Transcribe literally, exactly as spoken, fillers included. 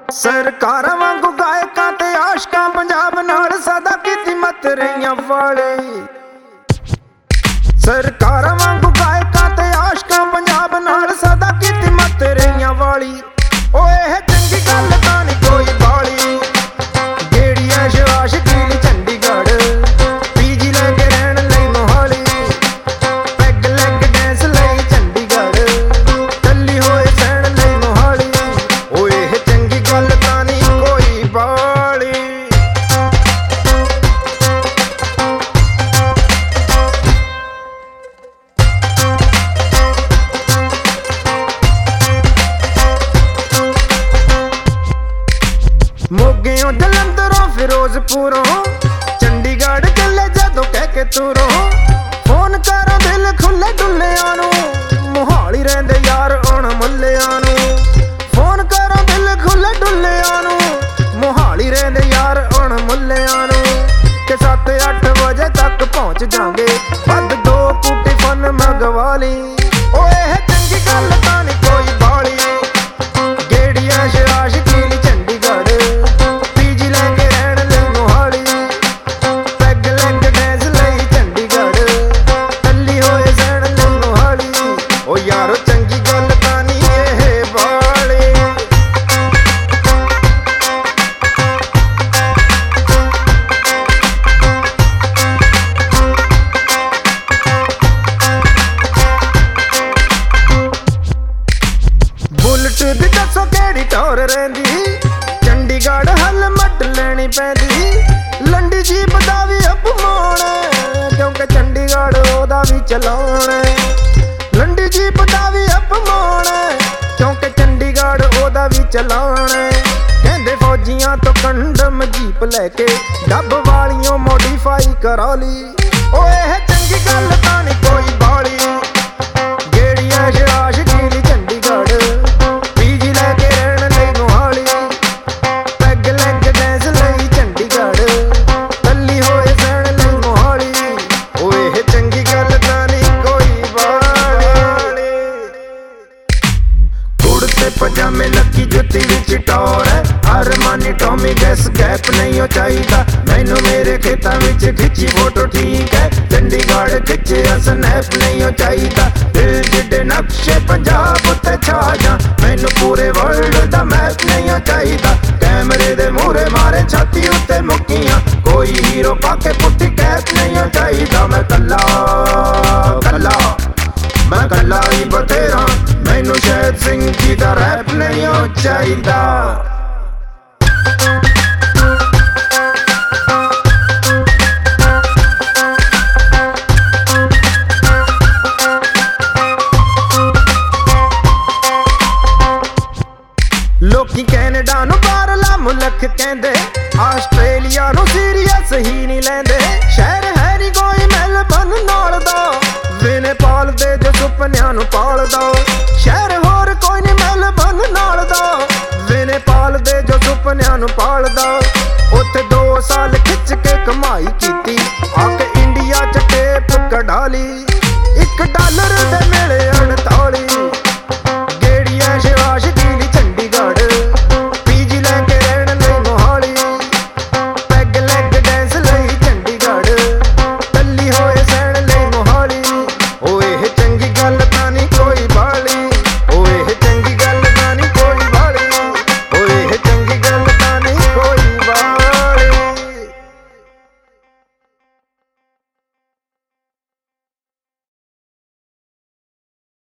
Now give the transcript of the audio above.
ਸਰਕਾਰਾਂ ਵਾਂਗੂ ਗਾਇਕਾਂ ਤੇ ਆਸ਼ਕਾਂ ਪੰਜਾਬ ਨਾਲ ਸਦਾ ਕੀਤੀ ਮਤ ਰਹੀਆਂ ਵਾਲੇ। ਸਰਕਾਰਾਂ ਵਾਂਗੂ ਗਾਇਕਾਂ ਤੇ ਆਸ਼ਕਾਂ ਪੰਜਾਬ ਨਾਲ ਸਦਾ ਕੀਤੀ ਮਤ ਰਹੀਆਂ ਵਾਲੀ। ਓਏ ਇਹ ਚੰਗੀ ਗੱਲ ਤਾਂ ਨਹੀਂ ਕੋਈ ਬਾਲੀ। ਜਿਹੜੀ ਐਸ਼ ਆਸ਼ਕੀ ਲਈ ਚੰਡੀਗੜ੍ਹ, ਪੀਜੀ ਲੈ ਕੇ ਰਹਿਣ ਲਈ ਮੋਹਾਲੀ, ਪੈਗ ਲੈਗ ਡੈਂਸ ਲਈ ਚੰਡੀਗੜ੍ਹ, ਟੱਲੀ ਹੋਏ ਸਹਿਣ ਲਈ ਮੋਹਾਲੀ। ਓਏ ਇਹ ਚੰਗੀ ਗੱਲ ਤਾਂ ਨਹੀਂ ਕੋਈ ਬਾਲੀ। ਮੋਗਿਓਂ ਜਲੰਧਰੋਂ ਫਿਰੋਜ਼ਪੁਰੋਂ ਚੰਡੀਗੜ੍ਹ ਚੱਲੇ ਜਦੋਂ ਕਹਿ ਕੇ ਤੁਰੋਂ। ਫੋਨ ਕਰੋ ਦਿਲ ਖੁੱਲੇ ਡੁੱਲਿਆਂ ਨੂੰ, ਮੋਹਾਲੀ ਰਹਿੰਦੇ ਯਾਰ ਹੁਣ ਮੁੱਲਿਆਂ ਨੂੰ। ਫੋਨ ਕਰੋ ਦਿਲ ਖੁੱਲੇ ਡੁੱਲਿਆਂ ਨੂੰ, ਮੋਹਾਲੀ ਰਹਿੰਦੇ ਯਾਰ ਹੁਣ ਮੁੱਲਿਆਂ ਨੂੰ। ਕਿ ਸੱਤ ਅੱਠ ਵਜੇ ਤੱਕ ਪਹੁੰਚ ਜਾਵਾਂਗੇ, ਵੱਧ ਦੋ ਕੁ ਟਿਫਨ ਮੰਗਵਾ ਲਈ। ਓਏ ਇਹ ਚੰਗੀ ਗੱਲ ਤਾਂ ਨਹੀਂ ਕੋਈ ਬਾਲੀ। ਜਿਹੜੀ ਐਸ਼ ਆਸ਼ਕੀ ਲਈ ਚੰਡੀਗੜ੍ਹ, ਪੀਜੀ ਲੈ ਕੇ ਰਹਿਣ ਲਈ ਮੋਹਾਲੀ, ਪੈਗ ਲੈਗ ਡੈਂਸ ਲਈ ਚੰਡੀਗੜ੍ਹ, ਟੱਲੀ ਹੋਏ ਸਹਿਣ ਲਈ ਮੋਹਾਲੀ। ਓ ਯਾਰੋ ਚੰਗੀ ਗੱਲ ਤਾਂ ਨਹੀਂ ਇਹ ਬਾਲੀ। ਬੁਲਟ ਦੀ ਦੱਸੋ ਕਿਹੜੀ ਟੌਰ ਰਹਿੰਦੀ, ਚੰਡੀਗੜ੍ਹ ਹੱਲ ਮੱਟ ਲੈਣੀ ਪੈਂਦੀ। ਲੰਡੀ ਜੀਪ ਦਾ ਵੀ ਅਪਮਾਨ, ਕਿਉਂਕਿ ਚੰਡੀਗੜ੍ਹ ਉਹਦਾ ਵੀ ਚਲਾਉਣ। ਲੰਡੀ ਜੀਪ ਦਾ ਵੀ ਅਪਮਾਨ, ਕਿਉਂਕਿ ਚੰਡੀਗੜ੍ਹ ਉਹਦਾ ਵੀ ਚਲਾਉਣ। ਕਹਿੰਦੇ ਫੌਜੀਆਂ ਤੋਂ ਕੰਡਮ ਜੀਪ ਲੈ ਕੇ ਡੱਬ ਵਾਲੀਆਂ ਮੋਡੀਫਾਈ ਕਰਾ ਲਈ। ਓਏ ਇਹ ਚੰਗੀ ਗੱਲ ਤਾਂ ਨਹੀਂ ਕੋਈ ਬਾਲੀ। ਜਿਹੜੀ ਐਸ਼ ਆਸ਼ਕੀ ਲਈ ਚੰਡੀਗੜ੍ਹ, ਪੀਜੀ ਲੈ ਕੇ ਰਹਿਣ ਲਈ ਮੋਹਾਲੀ, ਪੈਗ ਲੈਗ ਡੈਂਸ ਲਈ ਚੰਡੀਗੜ੍ਹ, ਟੱਲੀ ਹੋਏ ਸਹਿਣ ਲਈ ਮੋਹਾਲੀ। ਓਏ ਇਹ ਚੰਗੀ ਗੱਲ ਤਾਂ ਨਹੀਂ ਕੋਈ ਬਾਲੀ। ਕੁੜਤੇ ਪਜਾਮੇ ਲੱਕੀ ਜੁੱਤੀ ਵਿੱਚ ਟੌਰ ਹੈ, ਅਰਮਾਨੀ ਟੋਮੀ ਗੈਸ ਗੈਪ ਨਹੀਂ ਉਹ ਚਾਹੀਦਾ ਮੈਨੂੰ। ਮੇਰੇ ਖੇਤਾਂ ਵਿੱਚ ਖਿੱਚੀ ਫੋਟੋ ਠੀਕ ਹੈ, ਚੰਡੀਗੜ੍ਹ ਖਿੱਚਿਆ ਸਨੈਪ ਨਹੀਂ ਉਹ ਚਾਹੀਦਾ। ਦਿਲ ਜਿੱਡੇ ਨਕਸ਼ੇ ਪੰਜਾਬ ਉੱਤੇ ਛਾ ਜਾ, ਮੈਨੂੰ ਪੂਰੇ ਵਰਲਡ ਦਾ ਮੈਪ ਨਹੀਂ ਉਹ ਚਾਹੀਦਾ। ਕੈਮਰੇ ਦੇ ਮੂਹਰੇ ਮਾਰੇ ਛਾਤੀ ਉੱਤੇ ਮੁੱਕੀਆਂ, ਕੋਈ ਹੀਰੋ ਪਾ ਕੇ ਪੁੱਠੀ ਕੈਪ ਨਹੀਂ ਉਹ ਚਾਹੀਦਾ। ਮੈਂ ਕੱਲਾ ਕੱਲਾ ਮੈਂ ਕੱਲਾ ਹੀ ਬਥੇਰਾ, ਮੈਨੂੰ ਸ਼ਹਿਦ ਸਿੰਘ ਜੀ ਦਾ ਰੈਪ ਨਹੀਂ ਉਹ ਚਾਹੀਦਾ। ਲੋਕੀ ਕੈਨੇਡਾ ਨੂੰ ਬਾਹਰਲਾ ਮੁਲਕ ਕਹਿੰਦੇ, ਆਸਟ੍ਰੇਲੀਆ ਨੂੰ ਸੀਰੀਅਸ ਹੀ ਨਹੀਂ ਲੈਂਦੇ। ਸ਼ਹਿਰ ਹੈ ਨੀ ਕੋਈ ਮੈਲਬਨ ਨਾਲ ਦਾ, ਵਿਨੇਪਾਲ ਦੇ ਜੋ ਸੁਪਨਿਆਂ ਨੂੰ ਪਾਲਦਾ। ਸ਼ਹਿਰ ਹੋਰ ਕੋਈ ਨੀ ਮੈਲਬਨ ਨਾਲ ਦਾ, ਵਿਨੇਪਾਲ ਦੇ ਜੋ ਸੁਪਨਿਆਂ ਨੂੰ ਪਾਲਦਾ। ਉੱਥੇ ਦੋ ਸਾਲ ਖਿੱਚ ਕੇ ਕਮਾਈ ਕੀਤੀ, ਆ ਕੇ ਇੰਡੀਆ ਚ ਟੇਪ ਕਢਾ ਲਈ। ਇੱਕ ਡਾਲਰ